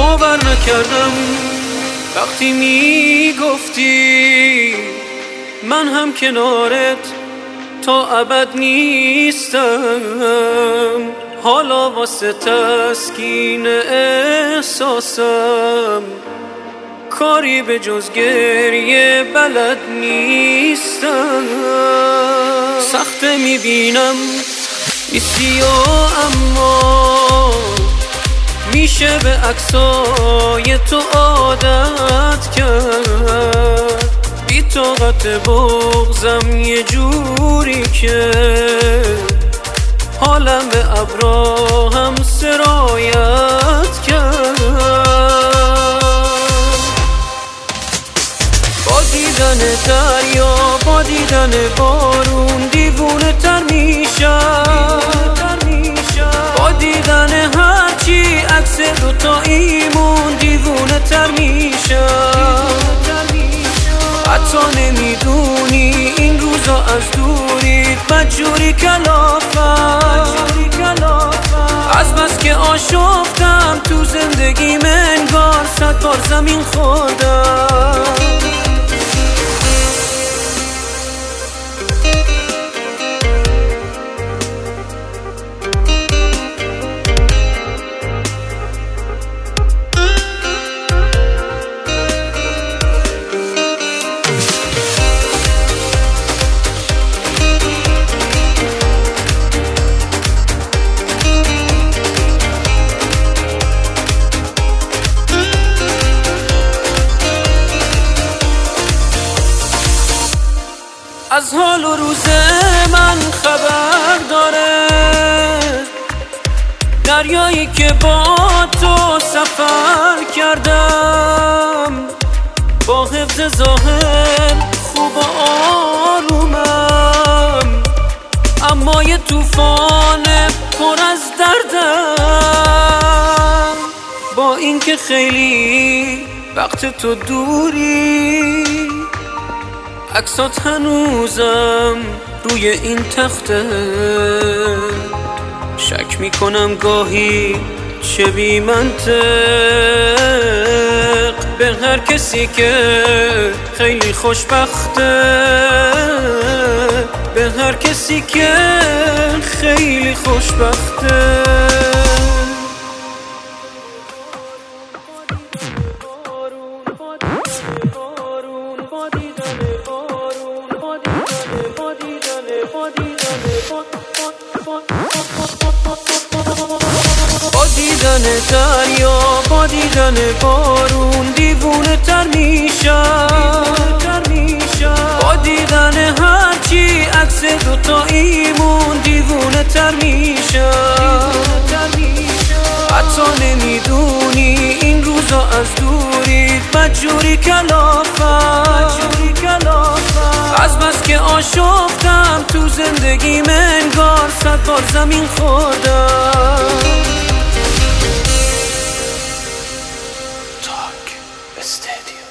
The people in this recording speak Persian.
باور نکردم وقتی میگفتی من هم کنارت تا ابد نیستم. حالا واسه تسکین احساسم کاری به جز گریه بلد نیستم. سخته میبینم نیستی اما میشه به عکسای تو عادت کرد. بی طاقت بغضم یه جوری که حالم به ابراهم سرایت کرد. با دیدن دریا با دیدن بارون دیوونه تر میشم. با دیدن هرچی عکس دوتاییمون دیوونه تر میشم. حتی نمیدونی این روزا از دوریت مجبوری کلافم. از بس که آشفتم تو زندگیم انگار 100 بار زمین خوردم. از حال و روز من خبر داره دریایی که با تو سفر کردم. با حفظ ظاهر خوب و آرومم اما یه طوفان پر از دردم. با اینکه خیلی وقت تو دوری عکسات هنوزم روی این تخته. شک میکنم گاهی چه بی منطق به هر کسی که خیلی خوشبخته. به هر کسی که خیلی خوشبخته. با دیدن دریا با دیدن بارون دیوونه تر میشم. با دیدن هرچی عکس دوتاییمون دیوونه تر میشم. حتی نمیدونی این روزا از دوریت مجبوری کلافم. از بس که آشفتم تو زندگیم انگار 100 بار زمین خوردم. Talk Studio.